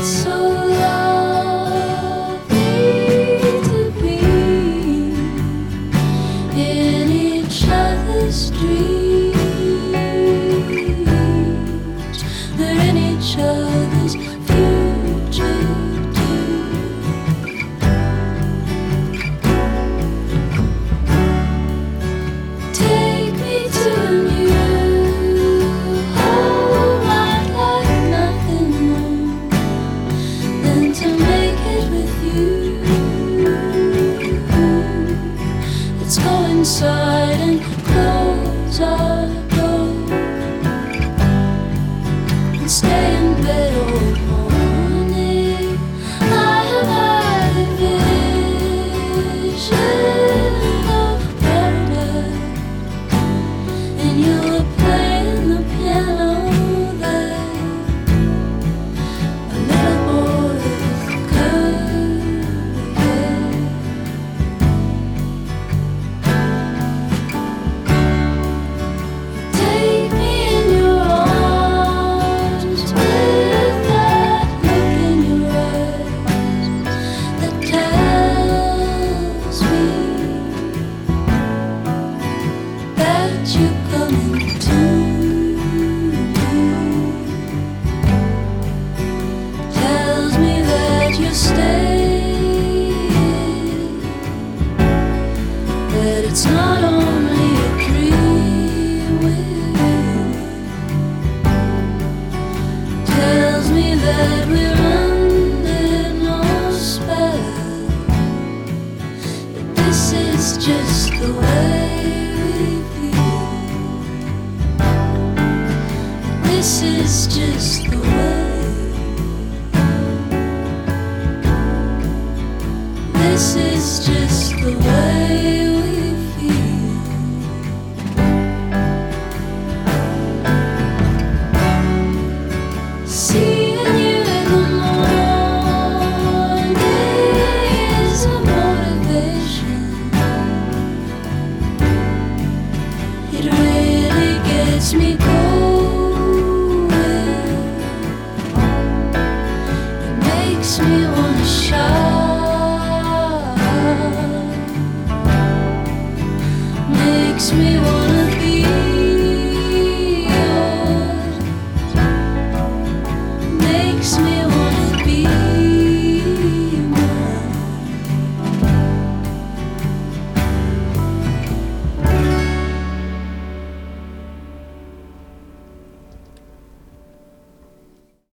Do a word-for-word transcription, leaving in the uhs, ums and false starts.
so lovely to be in each other's dreams. We're in each other's future too. Take me to a new home. I'd like nothing more than to make it with you. Let's go inside and close our door and stay in bed all morning. I have had a vision of paradise, and you were playing the piano there. A little boy with curly hair. Take me in your arms with that look in your eyes that tells me that you're coming to me. Tells me that you're staying, that it's not only a dream with you. Tells me that we're under no spell, that this is just the way we feel. This is just the way. This is just the way we feel. Seeing you in the morning is a motivation. It really gets me going. It makes me wanna shout, makes me wanna be yours, makes me